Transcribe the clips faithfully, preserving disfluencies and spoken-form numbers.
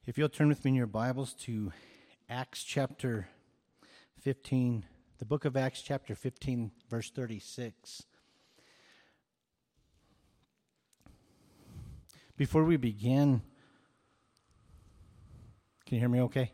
If you'll turn with me in your Bibles to Acts chapter fifteen, the book of Acts chapter fifteen, verse thirty-six. Before we begin, can you hear me okay?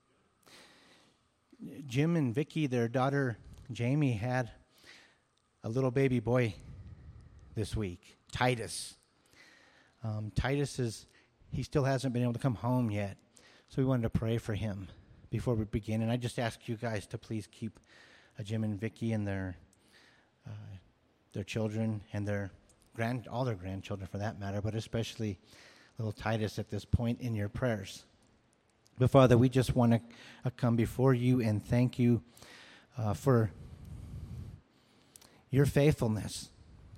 Jim and Vicky, their daughter Jamie, had a little baby boy this week, Titus. Um, Titus is... He still hasn't been able to come home yet, so we wanted to pray for him before we begin. And I just ask you guys to please keep uh, Jim and Vicky and their uh, their children and their grand, all their grandchildren for that matter, but especially little Titus at this point in your prayers. But Father, we just want to uh, come before you and thank you uh, for your faithfulness.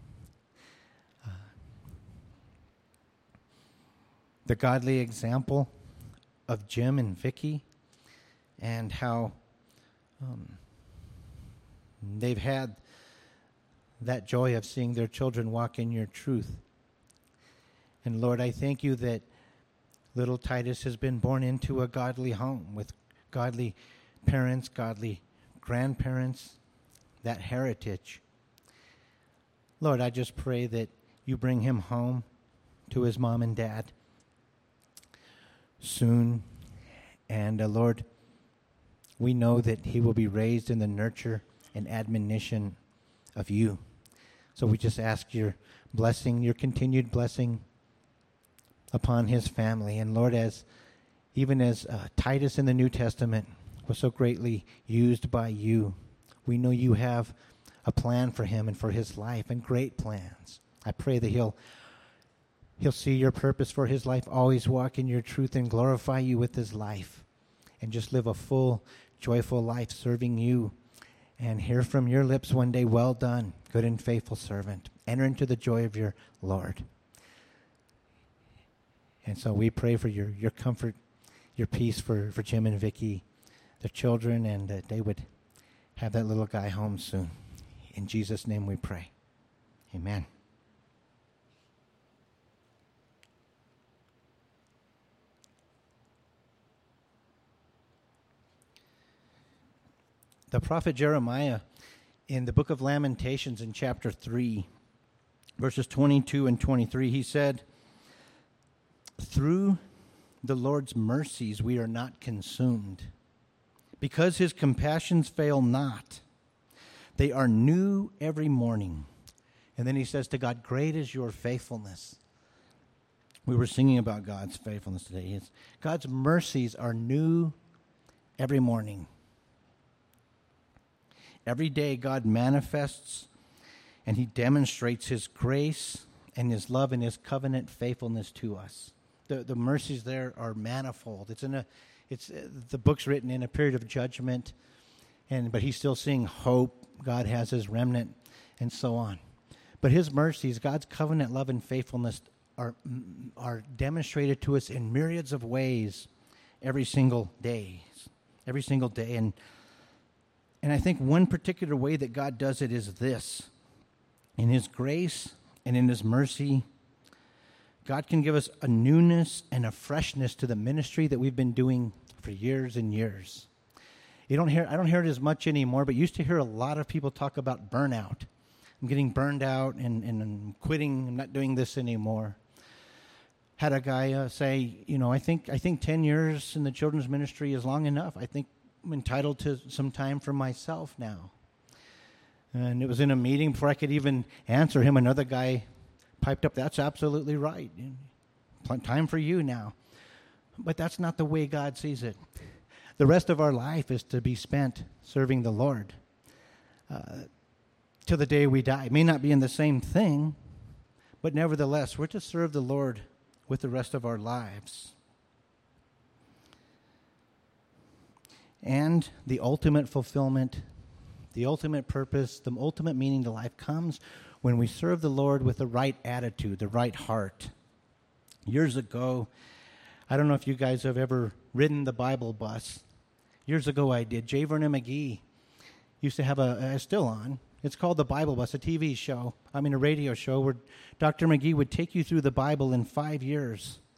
The godly example of Jim and Vicky, and how um, they've had that joy of seeing their children walk in your truth. And Lord, I thank you that little Titus has been born into a godly home with godly parents, godly grandparents, that heritage. Lord, I just pray that you bring him home to his mom and dad soon. And uh, Lord, we know that he will be raised in the nurture and admonition of you. So we just ask your blessing, your continued blessing upon his family. And Lord, as even as uh, Titus in the New Testament was so greatly used by you, we know you have a plan for him and for his life, and great plans. I pray that he'll He'll see your purpose for his life, always walk in your truth and glorify you with his life, and just live a full, joyful life serving you, and hear from your lips one day, well done, good and faithful servant. Enter into the joy of your Lord. And so we pray for your, your comfort, your peace for, for Jim and Vicky, their children, and that they would have that little guy home soon. In Jesus' name we pray. Amen. The prophet Jeremiah, in the book of Lamentations in chapter three, verses twenty-two and twenty-three, he said, "Through the Lord's mercies we are not consumed, because his compassions fail not. They are new every morning." And then he says to God, "Great is your faithfulness." We were singing about God's faithfulness today. It's, God's mercies are new every morning. Every day God manifests and he demonstrates his grace and his love and his covenant faithfulness to us. The the mercies there are manifold. It's in a it's uh, the book's written in a period of judgment, and but he's still seeing hope. God has his remnant and so on. But his mercies, God's covenant love and faithfulness are are demonstrated to us in myriads of ways every single day. Every single day and And I think one particular way that God does it is this. In his grace and in his mercy, God can give us a newness and a freshness to the ministry that we've been doing for years and years. You don't hear, I don't hear it as much anymore, but used to hear a lot of people talk about burnout. I'm getting burned out and, and I'm quitting. I'm not doing this anymore. Had a guy uh, say, you know, I think I think ten years in the children's ministry is long enough. I think I'm entitled to some time for myself now. And it was in a meeting before I could even answer him. Another guy piped up, "That's absolutely right. Time for you now." But that's not the way God sees it. The rest of our life is to be spent serving the Lord uh, till the day we die. It may not be in the same thing, but nevertheless, we're to serve the Lord with the rest of our lives. And the ultimate fulfillment, the ultimate purpose, the ultimate meaning to life comes when we serve the Lord with the right attitude, the right heart. Years ago, I don't know if you guys have ever ridden the Bible bus. Years ago I did. J. Vernon McGee used to have a, uh, still on, it's called The Bible Bus, a T V show, I mean a radio show where Doctor McGee would take you through the Bible in five years.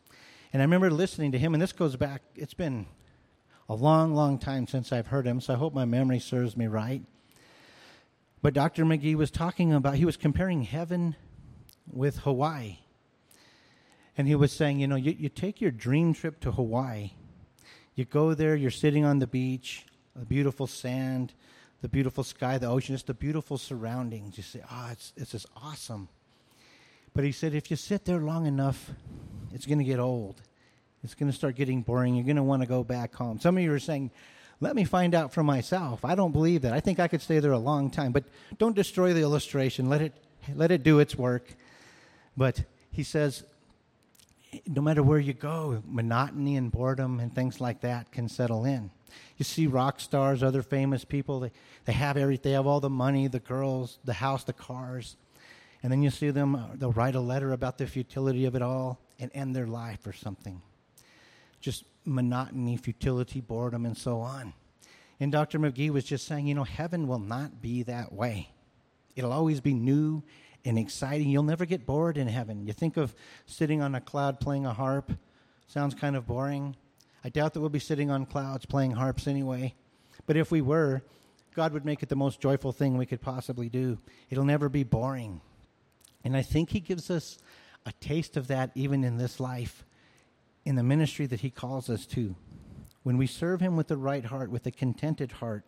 And I remember listening to him, and this goes back, it's been a long, long time since I've heard him, so I hope my memory serves me right. But Doctor McGee was talking about, he was comparing heaven with Hawaii. And he was saying, you know, you, you take your dream trip to Hawaii. You go there, you're sitting on the beach, the beautiful sand, the beautiful sky, the ocean, just the beautiful surroundings. You say, oh, it's, it's just awesome. But he said, if you sit there long enough, it's going to get old. It's going to start getting boring. You're going to want to go back home. Some of you are saying, let me find out for myself. I don't believe that. I think I could stay there a long time. But don't destroy the illustration. Let it, let it do its work. But he says, no matter where you go, monotony and boredom and things like that can settle in. You see rock stars, other famous people, they, they have everything. They have all the money, the girls, the house, the cars. And then you see them, uh, they'll write a letter about the futility of it all and end their life or something. Just monotony, futility, boredom, and so on. And Doctor McGee was just saying, you know, heaven will not be that way. It'll always be new and exciting. You'll never get bored in heaven. You think of sitting on a cloud playing a harp. Sounds kind of boring. I doubt that we'll be sitting on clouds playing harps anyway. But if we were, God would make it the most joyful thing we could possibly do. It'll never be boring. And I think he gives us a taste of that even in this life, in the ministry that he calls us to. When we serve him with the right heart, with a contented heart,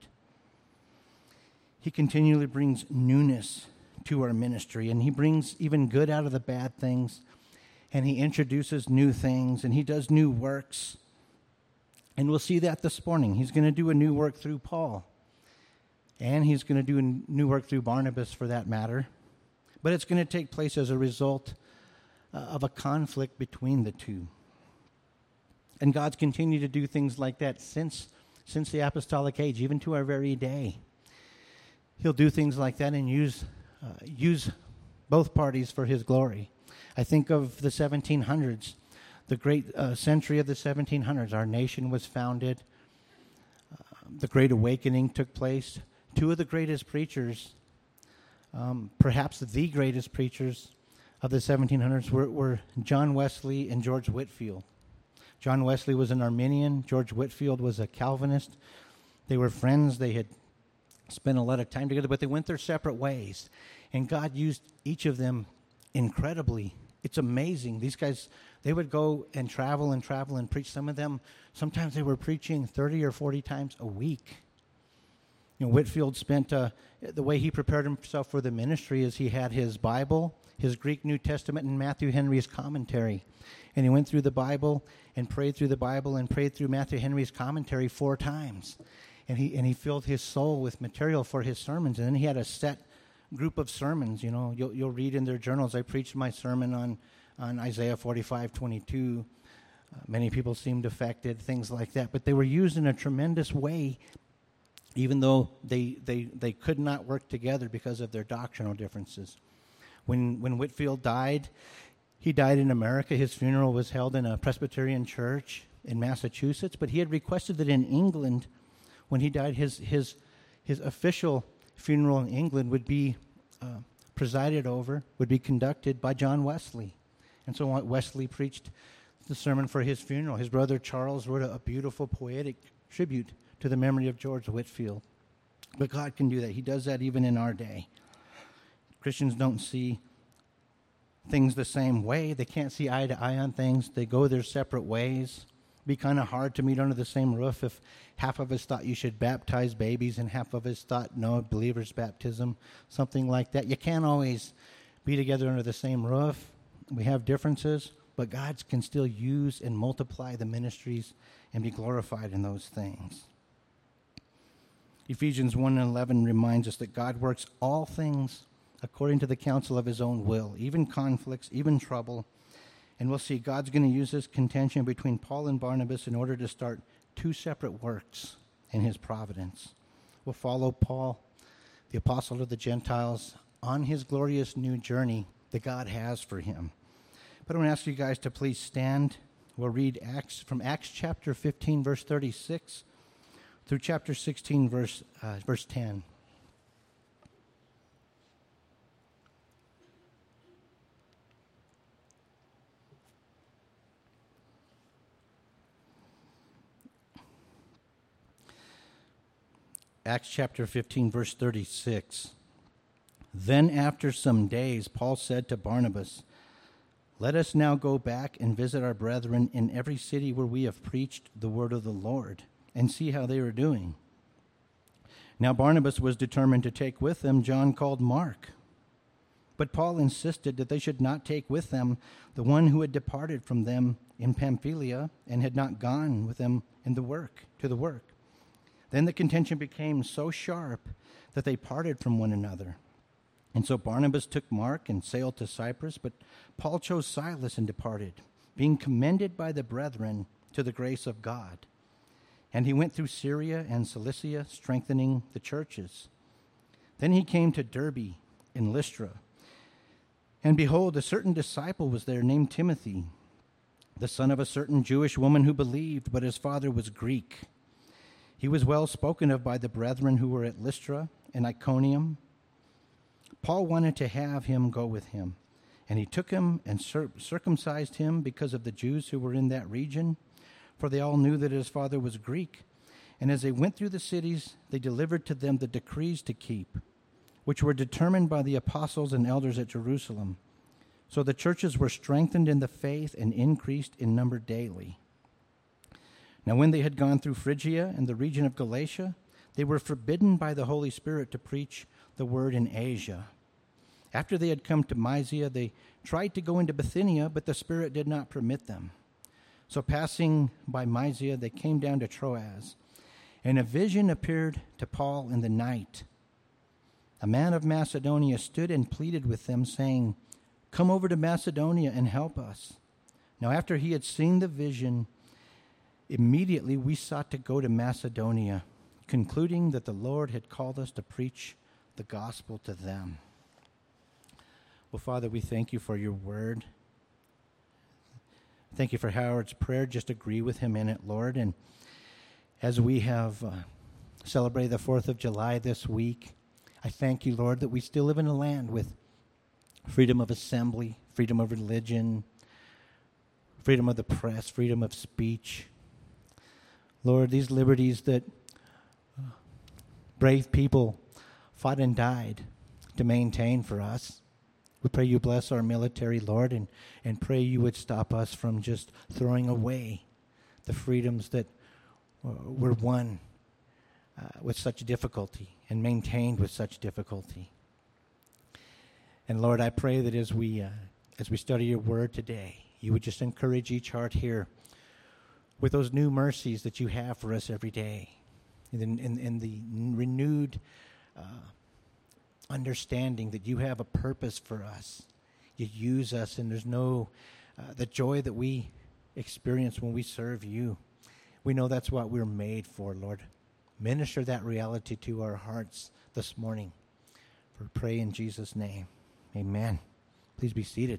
he continually brings newness to our ministry, and he brings even good out of the bad things, and he introduces new things, and he does new works. And we'll see that this morning. He's going to do a new work through Paul, and he's going to do a new work through Barnabas, for that matter. But it's going to take place as a result uh, of a conflict between the two. And God's continued to do things like that since since the apostolic age, even to our very day. He'll do things like that and use uh, use both parties for his glory. I think of the seventeen hundreds, the great uh, century of the seventeen hundreds. Our nation was founded. Uh, the Great Awakening took place. Two of the greatest preachers, um, perhaps the greatest preachers of the seventeen hundreds, were, were John Wesley and George Whitefield. John Wesley was an Arminian. George Whitefield was a Calvinist. They were friends. They had spent a lot of time together, but they went their separate ways. And God used each of them incredibly. It's amazing. These guys, they would go and travel and travel and preach. Some of them, sometimes they were preaching thirty or forty times a week. You know, Whitefield spent, uh, the way he prepared himself for the ministry is he had his Bible, his Greek New Testament, and Matthew Henry's commentary. And he went through the Bible and prayed through the Bible and prayed through Matthew Henry's commentary four times. And he and he filled his soul with material for his sermons. And then he had a set group of sermons. You know, you'll, you'll read in their journals, I preached my sermon on, on Isaiah forty-five twenty-two. Uh, many people seemed affected, things like that. But they were used in a tremendous way, even though they, they, they could not work together because of their doctrinal differences. When when Whitefield died, he died in America. His funeral was held in a Presbyterian church in Massachusetts, but he had requested that in England, when he died, his his his official funeral in England would be uh, presided over, would be conducted by John Wesley. And so Wesley preached the sermon for his funeral. His brother Charles wrote a, a beautiful poetic tribute to the memory of George Whitefield. But God can do that. He does that even in our day. Christians don't see things the same way. They can't see eye to eye on things. They go their separate ways. It'd be kind of hard to meet under the same roof if half of us thought you should baptize babies and half of us thought no, believer's baptism, something like that. You can't always be together under the same roof. We have differences, but God can still use and multiply the ministries and be glorified in those things. Ephesians one and eleven reminds us that God works all things according to the counsel of his own will, even conflicts, even trouble. And we'll see God's going to use this contention between Paul and Barnabas in order to start two separate works in his providence. We'll follow Paul, the apostle to the Gentiles, on his glorious new journey that God has for him. But I want to ask you guys to please stand. We'll read Acts from Acts chapter fifteen, verse thirty-six, through chapter sixteen, verse uh, verse ten. Acts chapter fifteen, verse thirty-six. Then after some days, Paul said to Barnabas, "Let us now go back and visit our brethren in every city where we have preached the word of the Lord, and see how they are doing." Now Barnabas was determined to take with them John called Mark. But Paul insisted that they should not take with them the one who had departed from them in Pamphylia and had not gone with them in the work, to the work. Then the contention became so sharp that they parted from one another. And so Barnabas took Mark and sailed to Cyprus, but Paul chose Silas and departed, being commended by the brethren to the grace of God. And he went through Syria and Cilicia, strengthening the churches. Then he came to Derbe in Lystra. And behold, a certain disciple was there named Timothy, the son of a certain Jewish woman who believed, but his father was Greek. He was well spoken of by the brethren who were at Lystra and Iconium. Paul wanted to have him go with him, and he took him and cir- circumcised him because of the Jews who were in that region, for they all knew that his father was Greek. And as they went through the cities, they delivered to them the decrees to keep, which were determined by the apostles and elders at Jerusalem. So the churches were strengthened in the faith and increased in number daily. Now when they had gone through Phrygia and the region of Galatia, they were forbidden by the Holy Spirit to preach the word in Asia. After they had come to Mysia, they tried to go into Bithynia, but the Spirit did not permit them. So passing by Mysia, they came down to Troas, and a vision appeared to Paul in the night. A man of Macedonia stood and pleaded with them, saying, "Come over to Macedonia and help us." Now after he had seen the vision, immediately we sought to go to Macedonia, concluding that the Lord had called us to preach the gospel to them. Well, Father, we thank you for your word. Thank you for Howard's prayer. Just agree with him in it, Lord. And as we have uh, celebrated the fourth of July this week, I thank you, Lord, that we still live in a land with freedom of assembly, freedom of religion, freedom of the press, freedom of speech. Lord, these liberties that brave people fought and died to maintain for us. We pray you bless our military, Lord, and, and pray you would stop us from just throwing away the freedoms that uh, were won uh, with such difficulty and maintained with such difficulty. And Lord, I pray that as we uh, as we study your word today, you would just encourage each heart here with those new mercies that you have for us every day, in, in, in the renewed uh, understanding that you have a purpose for us. You use us, and there's no, uh, the joy that we experience when we serve you. We know that's what we're made for, Lord. Minister that reality to our hearts this morning. For pray in Jesus' name. Amen. Please be seated.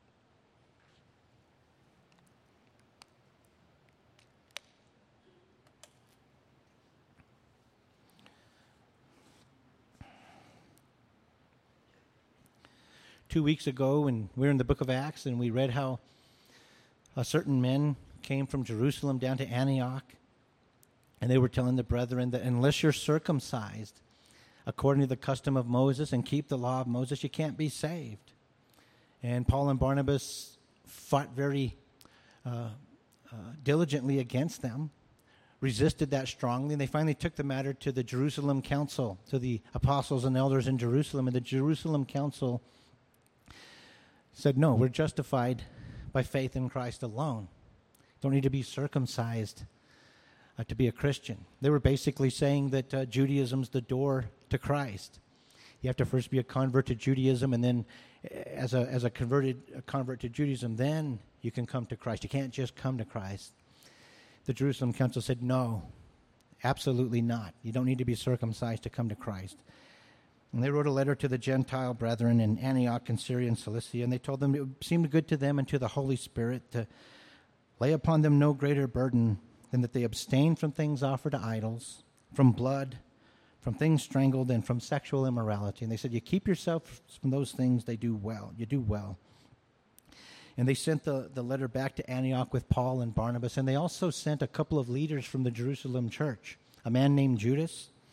Two weeks ago, when we were in the book of Acts, and we read how a certain men came from Jerusalem down to Antioch, and they were telling the brethren that unless you're circumcised according to the custom of Moses and keep the law of Moses, you can't be saved. And Paul and Barnabas fought very uh, uh, diligently against them, resisted that strongly, and they finally took the matter to the Jerusalem council, to the apostles and elders in Jerusalem, and the Jerusalem council said, no, we're justified by faith in Christ alone. Don't need to be circumcised uh, to be a Christian. They were basically saying that uh, Judaism's the door to Christ. You have to first be a convert to Judaism, and then as a as a converted a convert to Judaism, then you can come to Christ. You can't just come to Christ. The Jerusalem council said, no, absolutely not. You don't need to be circumcised to come to Christ. And they wrote a letter to the Gentile brethren in Antioch and Syria and Cilicia, and they told them it seemed good to them and to the Holy Spirit to lay upon them no greater burden than that they abstain from things offered to idols, from blood, from things strangled, and from sexual immorality. And they said, you keep yourself from those things, they do well. You do well. And they sent the, the letter back to Antioch with Paul and Barnabas, and they also sent a couple of leaders from the Jerusalem church, a man named Judas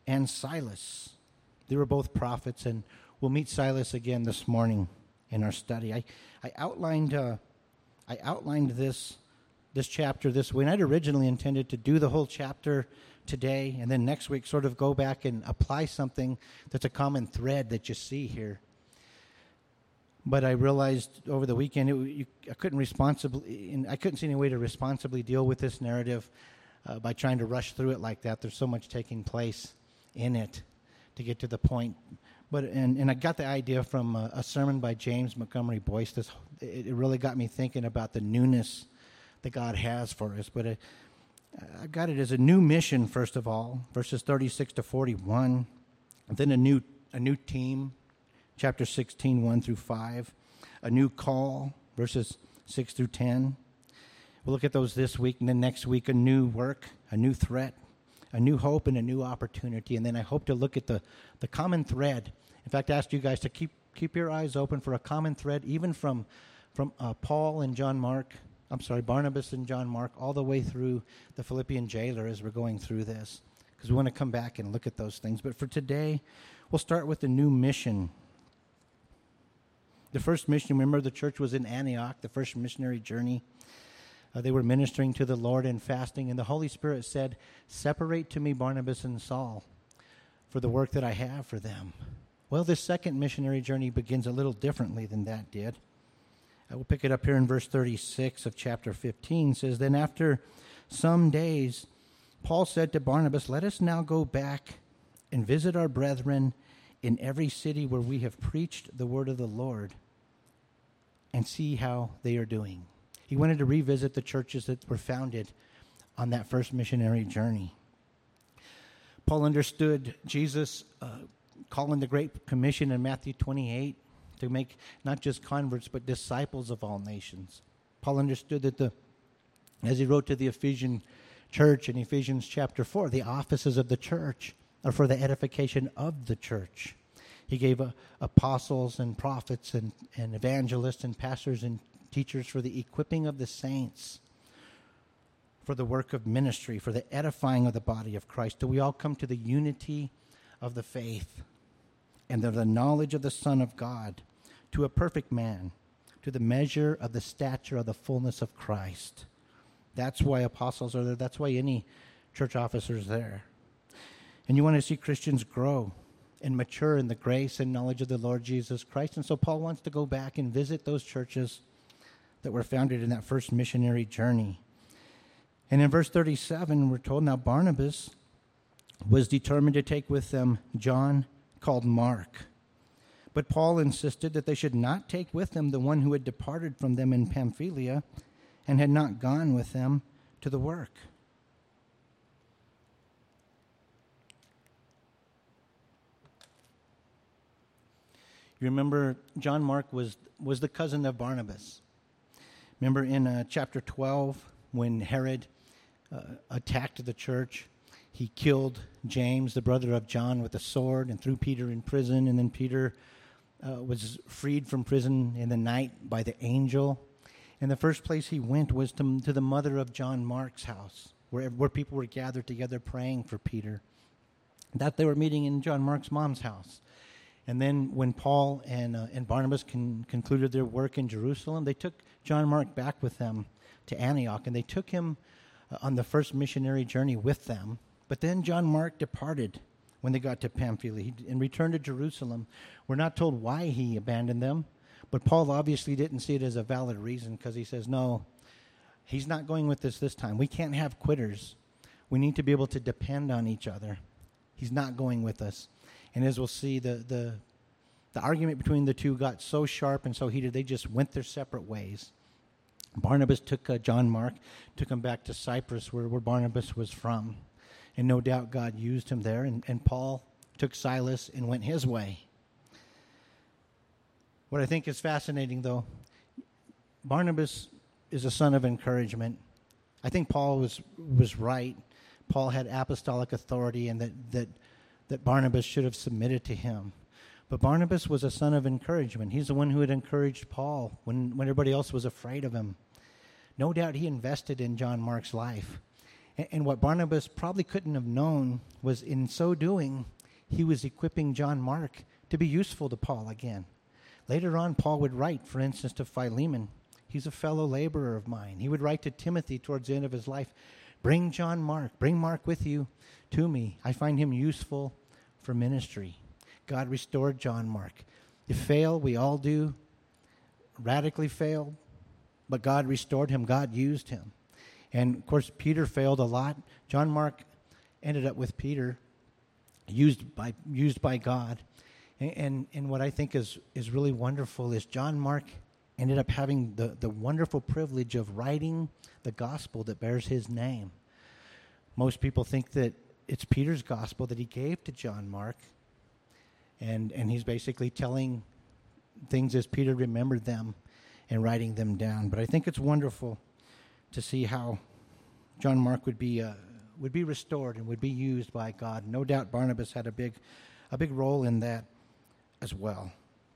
and Silas. They were both prophets, and we'll meet Silas again this morning in our study. I, I outlined uh, I outlined this this chapter this way, and I'd originally intended to do the whole chapter today, and then next week sort of go back and apply something that's a common thread that you see here. But I realized over the weekend it, you, I couldn't responsibly, and I couldn't see any way to responsibly deal with this narrative uh, by trying to rush through it like that. There's so much taking place in it to get to the point. But and, and I got the idea from a, a sermon by James Montgomery Boyce. This it, it really got me thinking about the newness that God has for us. But it, I got it as a new mission, first of all, verses thirty-six to forty-one. And then a new a new team. Chapter sixteen, one through five. A new call, verses six through ten. We'll look at those this week, and then next week a new work, a new threat, a new hope, and a new opportunity. And then I hope to look at the, the common thread. In fact, I asked you guys to keep keep your eyes open for a common thread, even from, from uh, Paul and John Mark, I'm sorry, Barnabas and John Mark, all the way through the Philippian jailer as we're going through this, because we want to come back and look at those things. But for today, we'll start with the new mission. The first mission, remember, the church was in Antioch, the first missionary journey. Uh, they were ministering to the Lord and fasting, and the Holy Spirit said, "Separate to me Barnabas and Saul for the work that I have for them." Well, this second missionary journey begins a little differently than that did. I will pick it up here in verse thirty-six of chapter fifteen. It says, "Then after some days, Paul said to Barnabas, 'Let us now go back and visit our brethren in every city where we have preached the word of the Lord and see how they are doing.'" He wanted to revisit the churches that were founded on that first missionary journey. Paul understood Jesus uh, calling the Great Commission in Matthew twenty-eight to make not just converts but disciples of all nations. Paul understood that the, as he wrote to the Ephesian church in Ephesians chapter four, the offices of the church are for the edification of the church. He gave uh, apostles and prophets and, and evangelists and pastors and teachers for the equipping of the saints, for the work of ministry, for the edifying of the body of Christ, till we all come to the unity of the faith and of the knowledge of the Son of God, to a perfect man, to the measure of the stature of the fullness of Christ. That's why apostles are there. That's why any church officer is there. And you want to see Christians grow and mature in the grace and knowledge of the Lord Jesus Christ. And so Paul wants to go back and visit those churches that were founded in that first missionary journey. And in verse thirty-seven, we're told, now Barnabas was determined to take with them John, called Mark. But Paul insisted that they should not take with them the one who had departed from them in Pamphylia and had not gone with them to the work. You remember John Mark was, was the cousin of Barnabas. Remember in uh, chapter twelve when Herod uh, attacked the church, he killed James, the brother of John, with a sword and threw Peter in prison. And then Peter uh, was freed from prison in the night by the angel. And the first place he went was to, to the mother of John Mark's house, where, where people were gathered together praying for Peter. That they were meeting in John Mark's mom's house. And then when Paul and uh, and Barnabas con- concluded their work in Jerusalem, they took John Mark back with them to Antioch, and they took him uh, on the first missionary journey with them. But then John Mark departed when they got to Pamphylia he, and returned to Jerusalem. We're not told why he abandoned them, but Paul obviously didn't see it as a valid reason, because he says, no, he's not going with us this time. We can't have quitters. We need to be able to depend on each other. He's not going with us. And as we'll see, the, the the argument between the two got so sharp and so heated, they just went their separate ways. Barnabas took uh, John Mark, took him back to Cyprus, where, where Barnabas was from. And no doubt God used him there. And, and Paul took Silas and went his way. What I think is fascinating, though, Barnabas is a son of encouragement. I think Paul was was right. Paul had apostolic authority, and that that that Barnabas should have submitted to him. But Barnabas was a son of encouragement. He's the one who had encouraged Paul when, when everybody else was afraid of him. No doubt he invested in John Mark's life. And, and what Barnabas probably couldn't have known was in so doing, he was equipping John Mark to be useful to Paul again. Later on, Paul would write, for instance, to Philemon. He's a fellow laborer of mine. He would write to Timothy towards the end of his life, bring John Mark, bring Mark with you to me. I find him useful for ministry. God restored John Mark. If fail, we all do. Radically failed, but God restored him. God used him. And, of course, Peter failed a lot. John Mark ended up with Peter, used by used by God. And, and, and what I think is, is really wonderful is John Mark ended up having the, the wonderful privilege of writing the gospel that bears his name. Most people think that it's Peter's gospel that he gave to John Mark, and, and he's basically telling things as Peter remembered them and writing them down. But I think it's wonderful to see how John Mark would be uh, would be restored and would be used by God. No doubt Barnabas had a big a big role in that as well.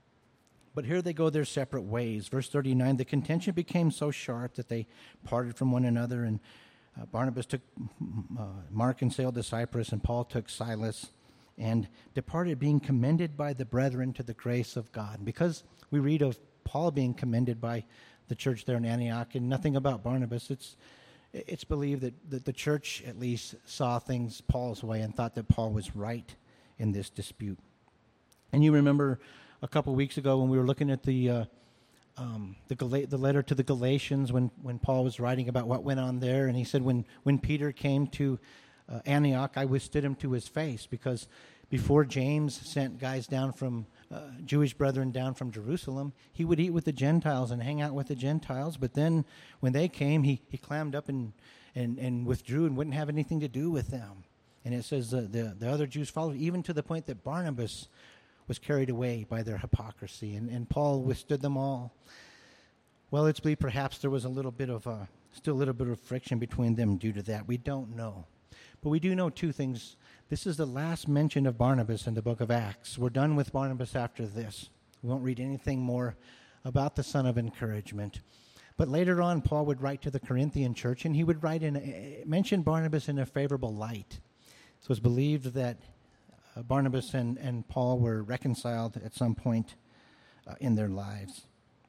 But here they go their separate ways. Verse thirty-nine, the contention became so sharp that they parted from one another, and uh, Barnabas took uh, Mark and sailed to Cyprus, and Paul took Silas and departed, being commended by the brethren to the grace of God. Because we read of Paul being commended by the church there in Antioch and nothing about Barnabas, it's it's believed that, that the church at least saw things Paul's way and thought that Paul was right in this dispute. And you remember a couple weeks ago when we were looking at the uh, um, the, Gal- the letter to the Galatians, when, when Paul was writing about what went on there, and he said when, when Peter came to uh, Antioch, I withstood him to his face, because before James sent guys down from, uh, Jewish brethren down from Jerusalem, he would eat with the Gentiles and hang out with the Gentiles, but then when they came, he, he clammed up and, and, and withdrew and wouldn't have anything to do with them. And it says uh, the, the other Jews followed, even to the point that Barnabas was carried away by their hypocrisy, and, and Paul withstood them all. Well, it's believed perhaps there was a little bit of, uh, still a little bit of friction between them due to that. We don't know. But we do know two things. This is the last mention of Barnabas in the book of Acts. We're done with Barnabas after this. We won't read anything more about the son of encouragement. But later on, Paul would write to the Corinthian church, and he would write in a, mention Barnabas in a favorable light. So it's believed that Uh, Barnabas and, and Paul were reconciled at some point uh, in their lives.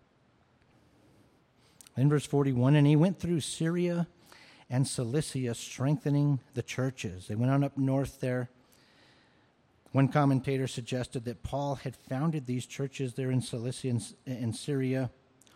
In verse forty-one, and he went through Syria and Cilicia, strengthening the churches. They went on up north there. One commentator suggested that Paul had founded these churches there in Cilicia and, and Syria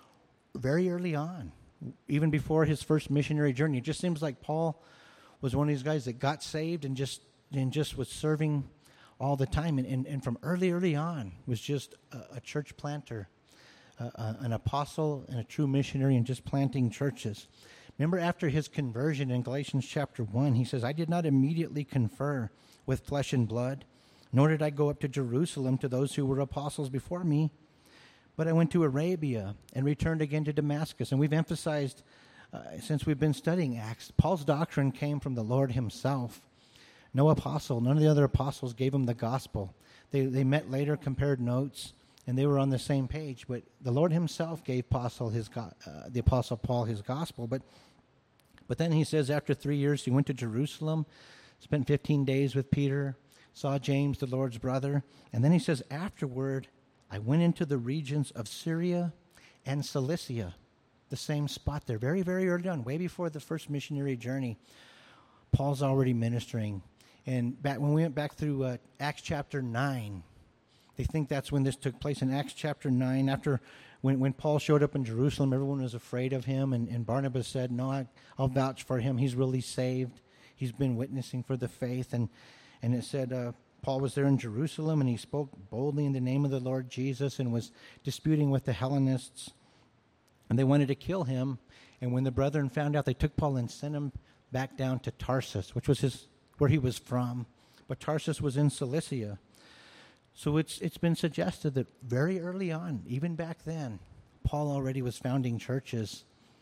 very early on, even before his first missionary journey. It just seems like Paul was one of these guys that got saved and just and just was serving all the time, and, and, and from early, early on was just a, a church planter, uh, uh, an apostle and a true missionary, and just planting churches. Remember, after his conversion in Galatians chapter one, he says, I did not immediately confer with flesh and blood, nor did I go up to Jerusalem to those who were apostles before me, but I went to Arabia and returned again to Damascus. And we've emphasized, uh, since we've been studying Acts, Paul's doctrine came from the Lord himself. No apostle, none of the other apostles gave him the gospel. They they met later, compared notes, and they were on the same page. But the Lord himself gave apostle his uh, the apostle Paul his gospel. But but then he says after three years he went to Jerusalem, spent fifteen days with Peter, saw James, the Lord's brother, and then he says afterward, I went into the regions of Syria and Cilicia, the same spot there, very very early on, way before the first missionary journey. Paul's already ministering. And back when we went back through uh, Acts chapter nine, they think that's when this took place. In Acts chapter nine, after when, when Paul showed up in Jerusalem, everyone was afraid of him, and, and Barnabas said, no, I, I'll vouch for him. He's really saved. He's been witnessing for the faith. And, and it said uh, Paul was there in Jerusalem, and he spoke boldly in the name of the Lord Jesus and was disputing with the Hellenists. And they wanted to kill him. And when the brethren found out, they took Paul and sent him back down to Tarsus, which was his where he was from, but Tarsus was in Cilicia. So it's it's been suggested that very early on, even back then, Paul already was founding churches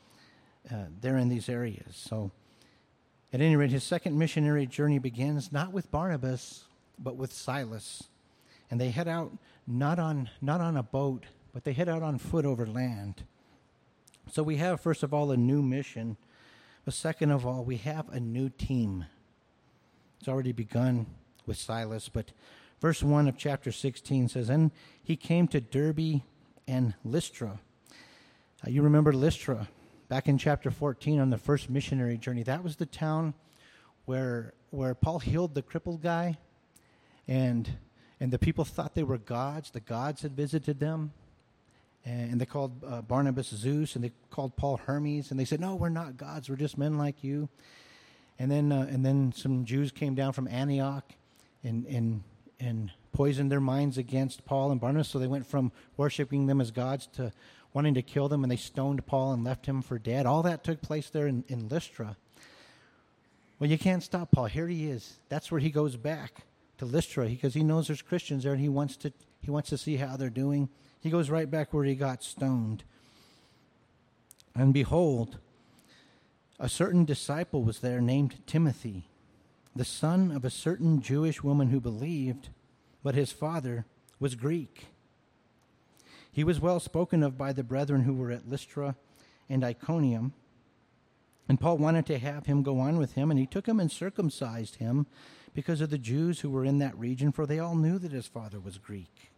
uh, there in these areas. So at any rate, his second missionary journey begins not with Barnabas, but with Silas. And they head out not on not on a boat, but they head out on foot over land. So we have, first of all, a new mission But second of all, we have a new team. It's already begun with Silas, but verse one of chapter sixteen says, and he came to Derbe and Lystra. Uh, you remember Lystra, back in chapter fourteen on the first missionary journey. That was the town where where Paul healed the crippled guy, and and the people thought they were gods. The gods had visited them, and, and they called uh, Barnabas Zeus, and they called Paul Hermes, and they said, no, we're not gods. We're just men like you. And then uh, and then some Jews came down from Antioch and and and poisoned their minds against Paul and Barnabas, so they went from worshiping them as gods to wanting to kill them, and they stoned Paul and left him for dead. All that took place there in, in Lystra. Well, you can't stop Paul. Here he is. That's where he goes back, to Lystra, because he knows there's Christians there, and he wants to he wants to see how they're doing. He goes right back where he got stoned. And behold, a certain disciple was there named Timothy, the son of a certain Jewish woman who believed, but his father was Greek. He was well spoken of by the brethren who were at Lystra and Iconium. And Paul wanted to have him go on with him, and he took him and circumcised him because of the Jews who were in that region, for they all knew that his father was Greek.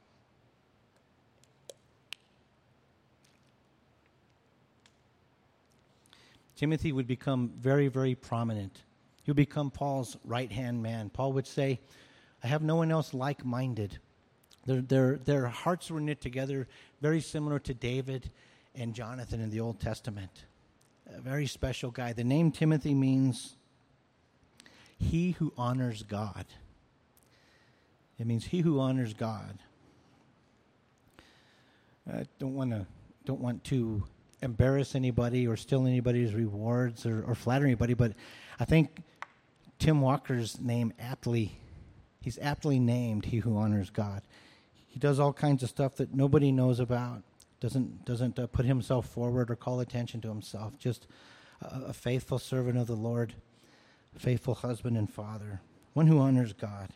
Timothy would become very, very prominent. He would become Paul's right-hand man. Paul would say, I have no one else like-minded. Their, their, their hearts were knit together, very similar to David and Jonathan in the Old Testament. A very special guy. The name Timothy means he who honors God. It means he who honors God. I don't want to don't want to embarrass anybody or steal anybody's rewards or, or flatter anybody, but I think Tim Walker's name aptly, he's aptly named he who honors God. He does all kinds of stuff that nobody knows about. Doesn't doesn't uh, put himself forward or call attention to himself. Just a, a faithful servant of the Lord, a faithful husband and father, one who honors God.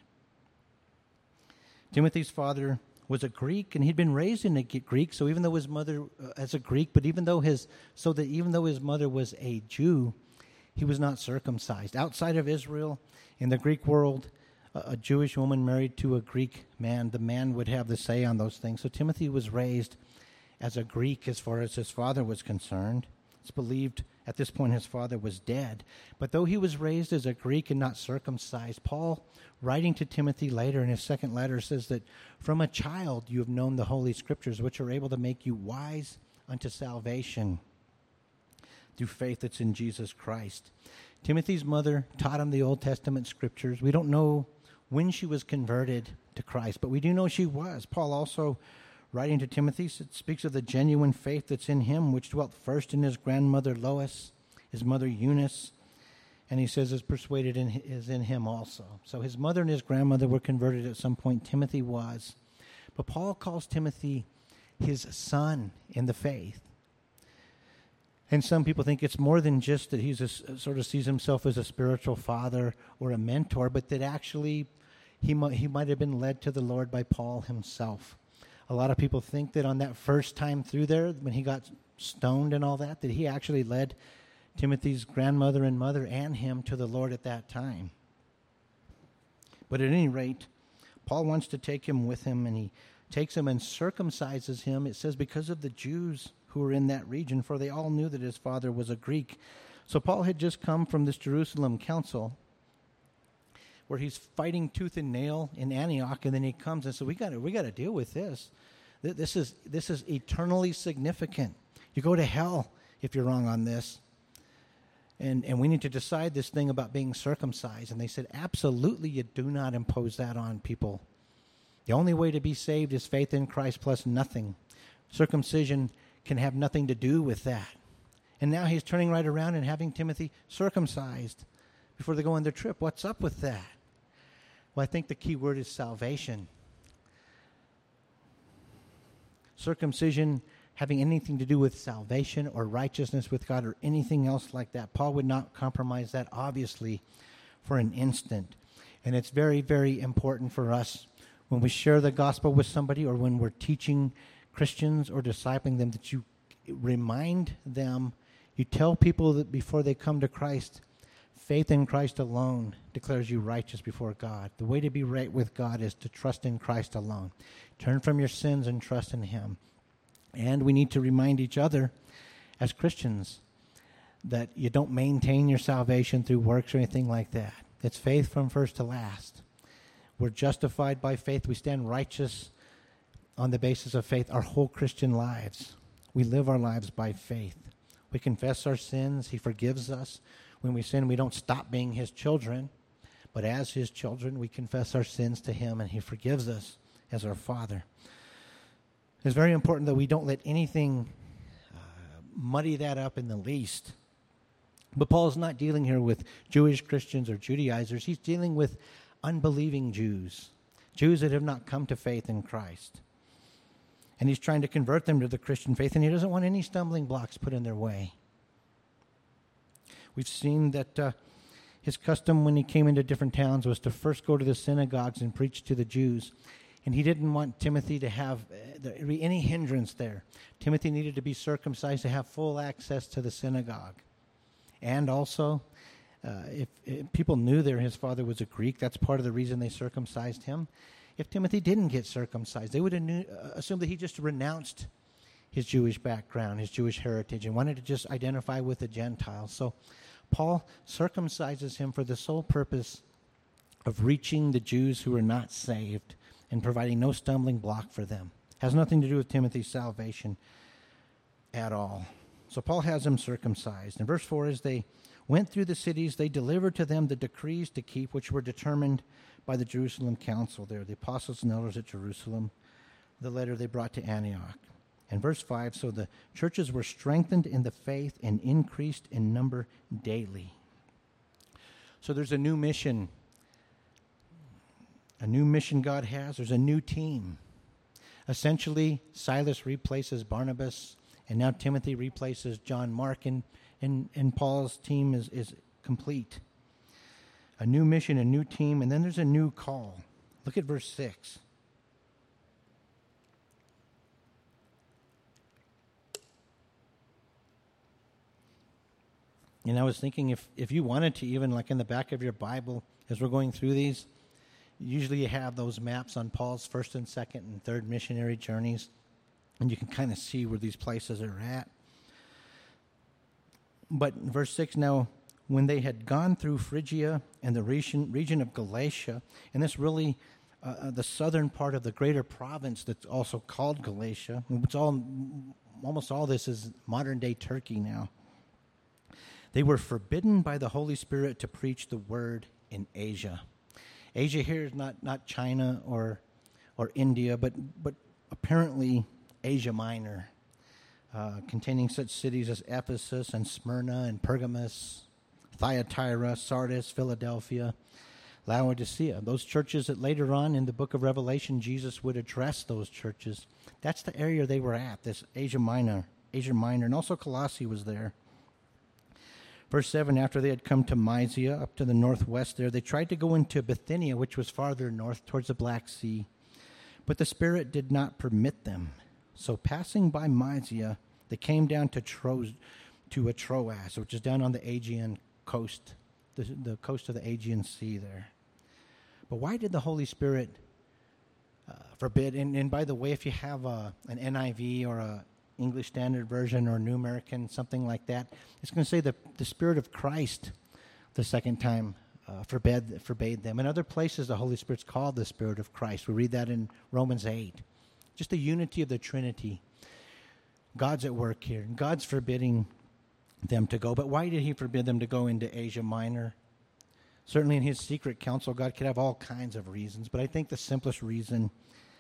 Timothy's father was a Greek, and he'd been raised in a Greek. So even though his mother, uh, as a Greek, but even though his so that even though his mother was a Jew, he was not circumcised. Outside of Israel, in the Greek world, a, a Jewish woman married to a Greek man, the man would have the say on those things. So Timothy was raised as a Greek as far as his father was concerned. It's believed at this point his father was dead. But though he was raised as a Greek and not circumcised, Paul, writing to Timothy later in his second letter, says that from a child you have known the Holy Scriptures, which are able to make you wise unto salvation through faith that's in Jesus Christ. Timothy's mother taught him the Old Testament Scriptures. We don't know when she was converted to Christ, but we do know she was. Paul also, writing to Timothy, speaks of the genuine faith that's in him, which dwelt first in his grandmother Lois, his mother Eunice, and he says is persuaded in, is in him also. So his mother and his grandmother were converted at some point. Timothy was. But Paul calls Timothy his son in the faith. And some people think it's more than just that he's a, sort of sees himself as a spiritual father or a mentor, but that actually he might, he might have been led to the Lord by Paul himself. A lot of people think that on that first time through there, when he got stoned and all that, that he actually led Timothy's grandmother and mother and him to the Lord at that time. But at any rate, Paul wants to take him with him, and he takes him and circumcises him. It says because of the Jews who were in that region, for they all knew that his father was a Greek. So Paul had just come from this Jerusalem council where he's fighting tooth and nail in Antioch, and then he comes and says, we got to we got to deal with this. This is this is eternally significant. You go to hell if you're wrong on this. And and we need to decide this thing about being circumcised. And they said, absolutely, you do not impose that on people. The only way to be saved is faith in Christ plus nothing. Circumcision can have nothing to do with that. And now he's turning right around and having Timothy circumcised before they go on their trip. What's up with that? Well, I think the key word is salvation. Circumcision having anything to do with salvation or righteousness with God or anything else like that. Paul would not compromise that, obviously, for an instant. And it's very, very important for us when we share the gospel with somebody or when we're teaching Christians or discipling them that you remind them You tell people that before they come to Christ, faith in Christ alone declares you righteous before God. The way to be right with God is to trust in Christ alone. Turn from your sins and trust in him. And we need to remind each other as Christians that you don't maintain your salvation through works or anything like that. It's faith from first to last. We're justified by faith. We stand righteous on the basis of faith our whole Christian lives. We live our lives by faith. We confess our sins. He forgives us. When we sin, we don't stop being his children. But as his children, we confess our sins to him, and he forgives us as our Father. It's very important that we don't let anything uh, muddy that up in the least. But Paul's not dealing here with Jewish Christians or Judaizers. He's dealing with unbelieving Jews, Jews that have not come to faith in Christ. And he's trying to convert them to the Christian faith, and he doesn't want any stumbling blocks put in their way. We've seen that uh, his custom when he came into different towns was to first go to the synagogues and preach to the Jews. And he didn't want Timothy to have uh, any hindrance there. Timothy needed to be circumcised to have full access to the synagogue. And also, uh, if, if people knew there his father was a Greek, that's part of the reason they circumcised him. If Timothy didn't get circumcised, they would have knew, uh, assumed that he just renounced his Jewish background, his Jewish heritage, and wanted to just identify with the Gentiles. So Paul circumcises him for the sole purpose of reaching the Jews who are not saved and providing no stumbling block for them. Has nothing to do with Timothy's salvation at all. So Paul has them circumcised. In verse four, as they went through the cities, they delivered to them the decrees to keep, which were determined by the Jerusalem council there, the apostles and elders at Jerusalem, the letter they brought to Antioch. And verse five, so the churches were strengthened in the faith and increased in number daily. So there's a new mission. A new mission God has. There's a new team. Essentially, Silas replaces Barnabas, and now Timothy replaces John Mark, and, and, and Paul's team is, is complete. A new mission, a new team, and then there's a new call. Look at verse six. And I was thinking if, if you wanted to, even like in the back of your Bible, as we're going through these, usually you have those maps on Paul's first and second and third missionary journeys, and you can kind of see where these places are at. But in verse six, now, when they had gone through Phrygia and the region, region of Galatia, and this really, uh, the southern part of the greater province that's also called Galatia, it's all, almost all this is modern-day Turkey now. They were forbidden by the Holy Spirit to preach the word in Asia. Asia here is not, not China or or India, but but apparently Asia Minor, uh, containing such cities as Ephesus and Smyrna and Pergamos, Thyatira, Sardis, Philadelphia, Laodicea. Those churches that later on in the book of Revelation, Jesus would address those churches. That's the area they were at, this Asia Minor, Asia Minor, and also Colossae was there. Verse seven, after they had come to Mysia, up to the northwest there, they tried to go into Bithynia, which was farther north towards the Black Sea. But the Spirit did not permit them. So passing by Mysia, they came down to Tro- to a Troas, which is down on the Aegean coast, the, the coast of the Aegean Sea there. But why did the Holy Spirit uh, forbid? And, and by the way, if you have a, an N I V or a English Standard Version or New American, something like that, it's going to say the, the Spirit of Christ the second time uh, forbade, forbade them. In other places, the Holy Spirit's called the Spirit of Christ. We read that in Romans eight. Just the unity of the Trinity. God's at work here. God's forbidding them to go. But why did he forbid them to go into Asia Minor? Certainly in his secret counsel, God could have all kinds of reasons, but I think the simplest reason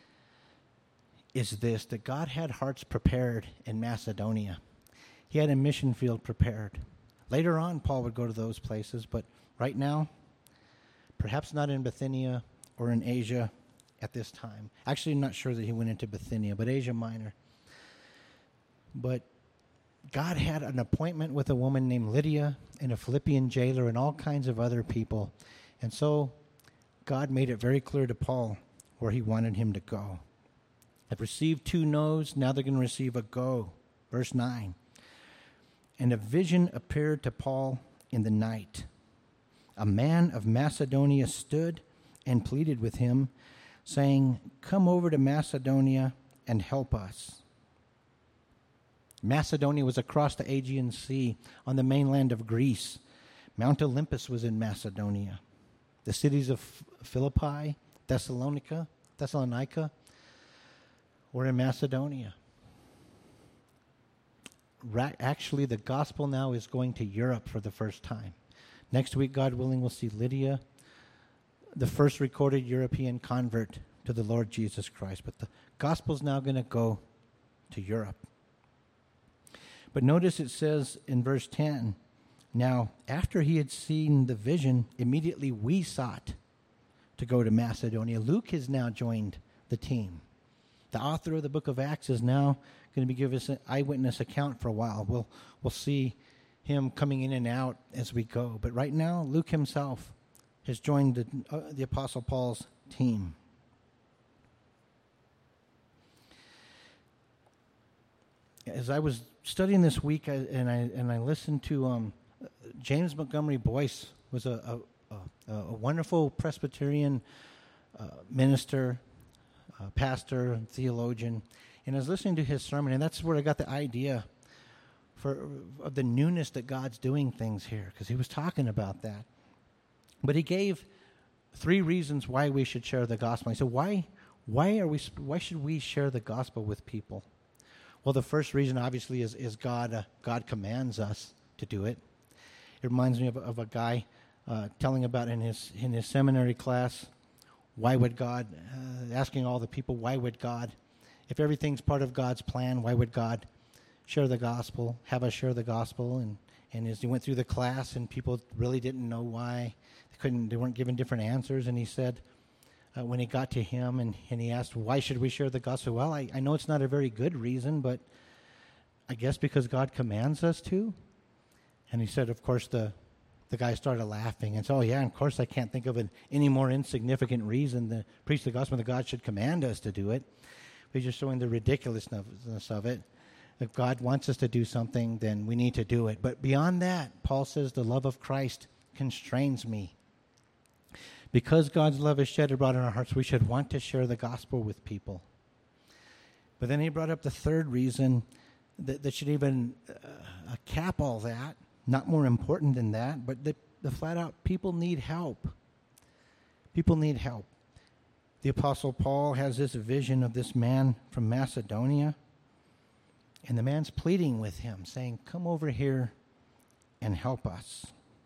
is this, that God had hearts prepared in Macedonia. He had a mission field prepared. Later on, Paul would go to those places, but right now, perhaps not in Bithynia or in Asia at this time. Actually, I'm not sure that he went into Bithynia, but Asia Minor. But God had an appointment with a woman named Lydia and a Philippian jailer and all kinds of other people. And so God made it very clear to Paul where he wanted him to go. I've received two no's, now they're going to receive a go. Verse nine. And a vision appeared to Paul in the night. A man of Macedonia stood and pleaded with him, saying, "Come over to Macedonia and help us." Macedonia was across the Aegean Sea on the mainland of Greece. Mount Olympus was in Macedonia. The cities of Philippi, Thessalonica, Thessalonica were in Macedonia. Ra- actually, the gospel now is going to Europe for the first time. Next week, God willing, we'll see Lydia, the first recorded European convert to the Lord Jesus Christ. But the gospel's now going to go to Europe. But notice it says in verse ten, now, after he had seen the vision, immediately we sought to go to Macedonia. Luke has now joined the team. The author of the book of Acts is now going to be giving us an eyewitness account for a while. We'll, we'll see him coming in and out as we go. But right now, Luke himself has joined the, uh, the Apostle Paul's team. As I was studying this week, I, and I and I listened to um, James Montgomery Boyce, was a a, a, a wonderful Presbyterian uh, minister, uh, pastor, theologian, and I was listening to his sermon, and that's where I got the idea for of the newness that God's doing things here, because he was talking about that. But he gave three reasons why we should share the gospel. He said, "Why, why are we? Why should we share the gospel with people?" Well, the first reason, obviously, is, is God uh, God commands us to do it. It reminds me of, of a guy uh, telling about in his in his seminary class, why would God, uh, asking all the people, why would God, if everything's part of God's plan, why would God share the gospel, have us share the gospel? And, and as he went through the class and people really didn't know why, they couldn't, they weren't given different answers, and he said, Uh, when he got to him and, and he asked, why should we share the gospel? Well, I, I know it's not a very good reason, but I guess because God commands us to. And he said, of course, the the guy started laughing and said, oh, yeah, of course I can't think of an, any more insignificant reason to preach the gospel that God should command us to do it. He's just showing the ridiculousness of it. If God wants us to do something, then we need to do it. But beyond that, Paul says, the love of Christ constrains me. Because God's love is shed abroad in our hearts, we should want to share the gospel with people. But then he brought up the third reason that, that should even uh, cap all that, not more important than that, but the, the flat out, people need help. People need help. The Apostle Paul has this vision of this man from Macedonia, and the man's pleading with him, saying, come over here and help us.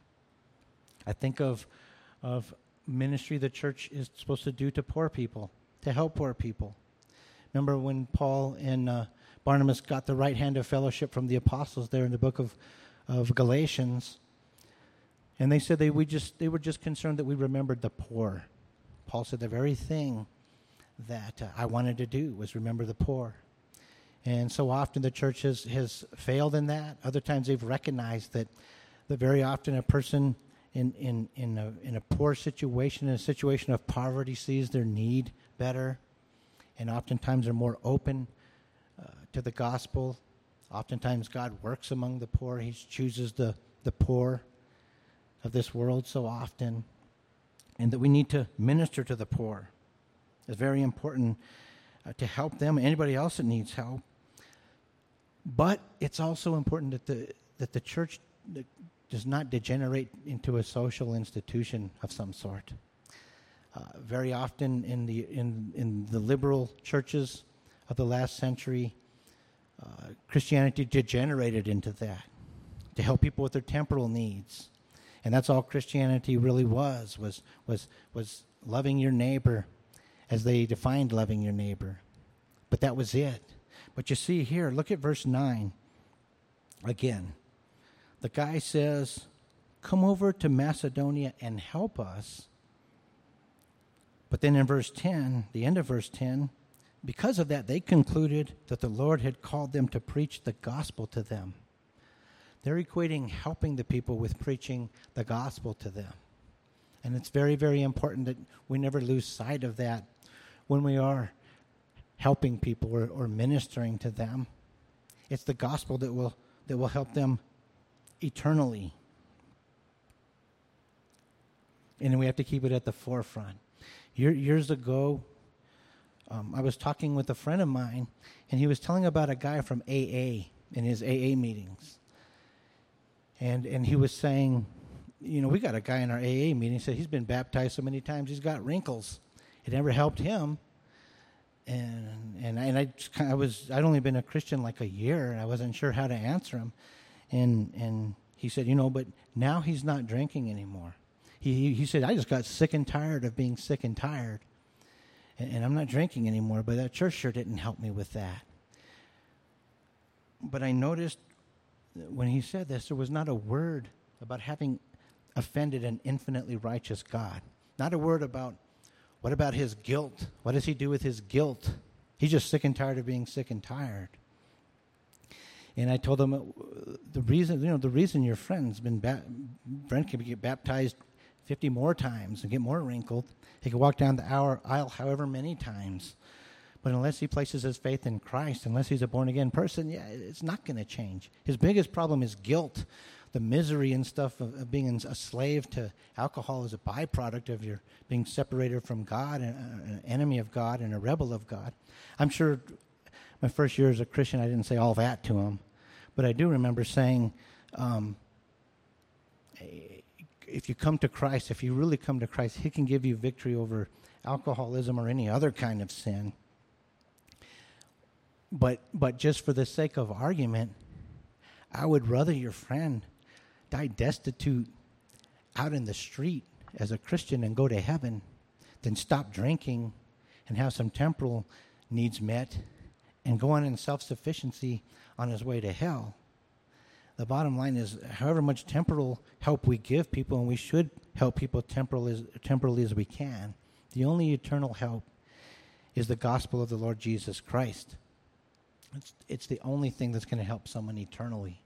I think of of ministry the church is supposed to do to poor people, to help poor people. Remember when Paul and uh, Barnabas got the right hand of fellowship from the apostles there in the book of, of Galatians, and they said they we just they were just concerned that we remembered the poor. Paul said the very thing that uh, I wanted to do was remember the poor. And so often the church has, has failed in that. Other times they've recognized that, that very often a person in in in a in a poor situation, in a situation of poverty, sees their need better, and oftentimes are more open uh, to the gospel. Oftentimes God works among the poor. He chooses the, the poor of this world so often, and that we need to minister to the poor. It's very important uh, to help them, anybody else that needs help. But it's also important that the that the church that does not degenerate into a social institution of some sort. Uh, very often in the in, in the liberal churches of the last century, uh, Christianity degenerated into that, to help people with their temporal needs. And that's all Christianity really was, was, was, was loving your neighbor as they defined loving your neighbor. But that was it. But you see here, look at verse nine again. The guy says, come over to Macedonia and help us. But then in verse ten, the end of verse ten, because of that, they concluded that the Lord had called them to preach the gospel to them. They're equating helping the people with preaching the gospel to them. And it's very, very important that we never lose sight of that when we are helping people or, or ministering to them. It's the gospel that will that will help them eternally. And we have to keep it at the forefront. Year, years ago, um, I was talking with a friend of mine, and he was telling about a guy from A A in his A A meetings. And and he was saying, you know, we got a guy in our A A meeting. He said he's been baptized so many times he's got wrinkles. It never helped him. And and I, and I just kind of, I was I'd only been a Christian like a year, and I wasn't sure how to answer him. And and he said, you know, but now he's not drinking anymore. He he said, I just got sick and tired of being sick and tired, and, and I'm not drinking anymore. But that church sure didn't help me with that. But I noticed when he said this, there was not a word about having offended an infinitely righteous God. Not a word about, what about his guilt? What does he do with his guilt? He's just sick and tired of being sick and tired. And I told him, uh, the reason, you know, the reason your friend's been, ba- friend can get baptized fifty more times and get more wrinkled. He can walk down the aisle, aisle however many times. But unless he places his faith in Christ, unless he's a born-again person, yeah, it's not going to change. His biggest problem is guilt. The misery and stuff of, of being a slave to alcohol is a byproduct of your being separated from God, and uh, an enemy of God, and a rebel of God. I'm sure my first year as a Christian, I didn't say all that to him. But I do remember saying, um, if you come to Christ, if you really come to Christ, he can give you victory over alcoholism or any other kind of sin. But but just for the sake of argument, I would rather your friend die destitute out in the street as a Christian and go to heaven than stop drinking and have some temporal needs met and go on in self-sufficiency on his way to hell. The bottom line is, however much temporal help we give people, and we should help people temporal as, temporally as we can, the only eternal help is the gospel of the Lord Jesus Christ. It's, it's the only thing that's going to help someone eternally.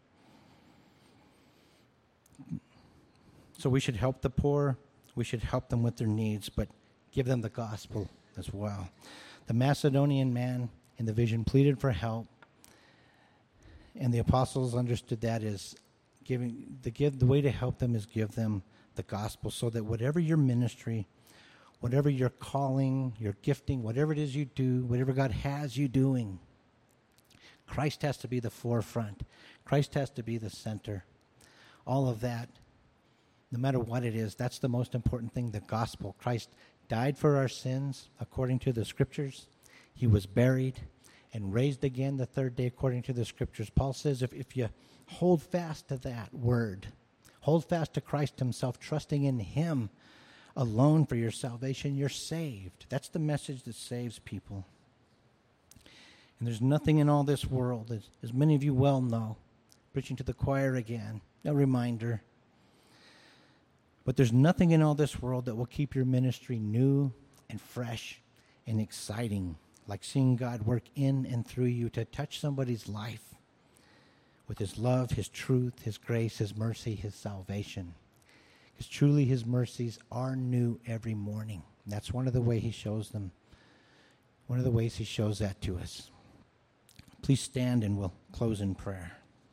So we should help the poor. We should help them with their needs, but give them the gospel as well. The Macedonian man in the vision pleaded for help, and the apostles understood that as giving the give the way to help them is give them the gospel, so that whatever your ministry, whatever your calling, your gifting, whatever it is you do, whatever God has you doing, Christ has to be the forefront. Christ has to be the center. All of that, no matter what it is, that's the most important thing, the gospel. Christ died for our sins according to the scriptures. He was buried and raised again the third day according to the scriptures. Paul says if, if you hold fast to that word, hold fast to Christ himself, trusting in him alone for your salvation, you're saved. That's the message that saves people. And there's nothing in all this world, as, as many of you well know, preaching to the choir again, a reminder. But there's nothing in all this world that will keep your ministry new and fresh and exciting, like seeing God work in and through you to touch somebody's life with his love, his truth, his grace, his mercy, his salvation. Because truly his mercies are new every morning. And that's one of the ways he shows them, one of the ways he shows that to us. Please stand and we'll close in prayer.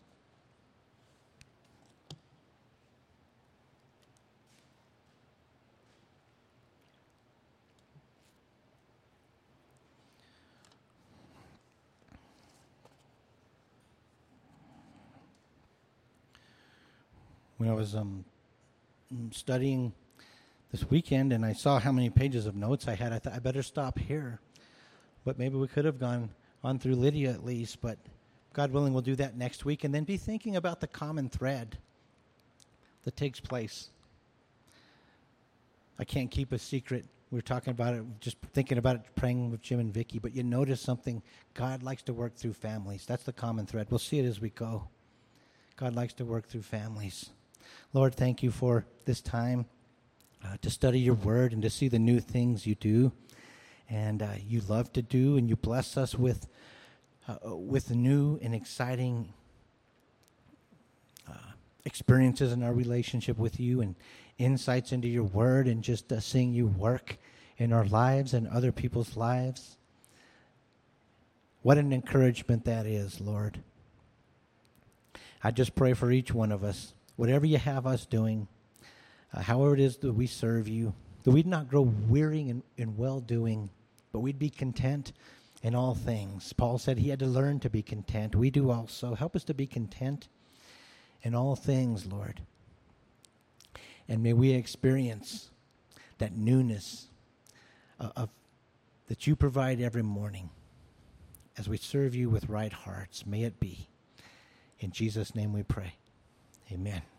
When I was um, studying this weekend and I saw how many pages of notes I had, I thought I better stop here. But maybe we could have gone on through Lydia at least, but God willing, we'll do that next week, and then be thinking about the common thread that takes place. I can't keep a secret. We were talking about it, just thinking about it, praying with Jim and Vicky, but you notice something. God likes to work through families. That's the common thread. We'll see it as we go. God likes to work through families. Lord, thank you for this time uh, to study your word and to see the new things you do and uh, you love to do, and you bless us with uh, with new and exciting uh, experiences in our relationship with you and insights into your word, and just uh, seeing you work in our lives and other people's lives. What an encouragement that is, Lord. I just pray for each one of us, whatever you have us doing, uh, however it is that we serve you, that we'd not grow weary in, in well-doing, but we'd be content in all things. Paul said he had to learn to be content. We do also. Help us to be content in all things, Lord. And may we experience that newness of, of that you provide every morning as we serve you with right hearts. May it be. In Jesus' name we pray. Amen.